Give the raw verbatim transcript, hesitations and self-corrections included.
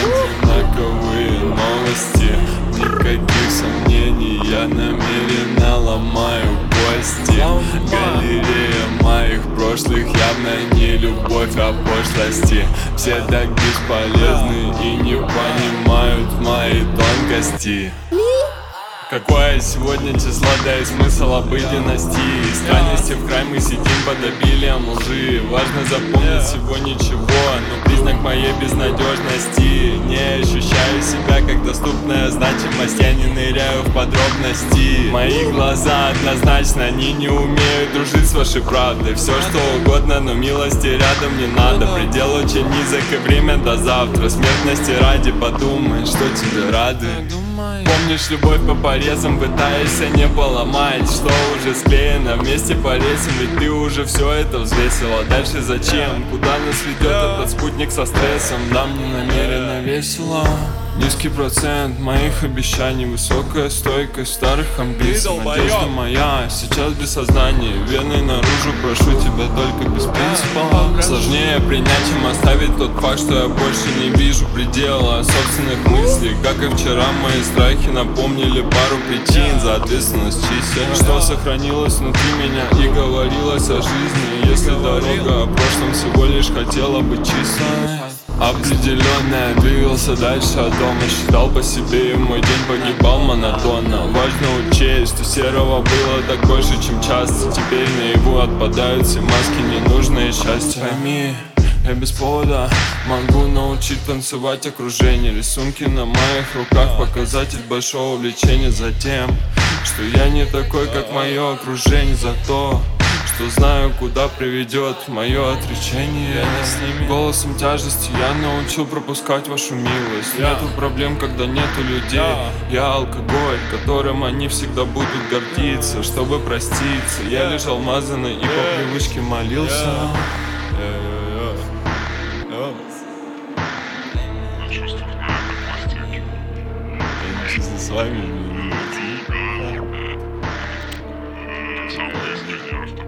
одинаковые новости. Никаких сомнений, я намеренно ломаю кости. Галерея моих прошлых явно не любовь, а пошлости. Все так бесполезны и не понимают мои тонкости. Какое сегодня число, да и смысл обыденности. Из крайности в край мы сидим под обилием лжи. Важно запомнить всего ничего, но признак моей безнадежности. Не ощущаю себя как доступная значимость, я не ныряю в подробности. Мои глаза однозначно, они не умеют дружить с вашей правдой. Все что угодно, но милости рядом не надо. Предел очень низок и время до завтра. Смертности ради подумай, что тебе радует. Помнишь любовь по порезам, пытаешься не поломать, что уже склеено, вместе порезем, ведь ты уже все это взвесила. Дальше зачем? Куда нас ведет этот спутник со стрессом? Нам не намеренно весело. Низкий процент моих обещаний, высокая стойкость старых амбиций. Надежда моя сейчас без сознания, веной наружу прошу тебя только без принципа. Сложнее принять, чем оставить тот факт, что я больше не вижу предела собственных мыслей. Как и вчера мои страхи напомнили пару причин за ответственность чисел, что сохранилось внутри меня и говорилось о жизни. Если дорога о прошлом всего лишь хотела быть чистой, определенно я двигался дальше от дома. Считал по себе, и мой день погибал монотонно. Важно учесть, что серого было так больше, чем часто. Теперь наяву отпадают все маски, ненужные счастья. Пойми, я без повода могу научить танцевать окружение. Рисунки на моих руках, показатель большого увлечения за тем, что я не такой, как мое окружение. За то, что знаю, куда приведет мое отречение. Голосом тяжести я научил пропускать вашу милость. Нету проблем, когда нету людей. Я алкоголь, которым они всегда будут гордиться. Чтобы проститься, я лишь алмазанный и по привычке молился. Я с вами. Самый известный.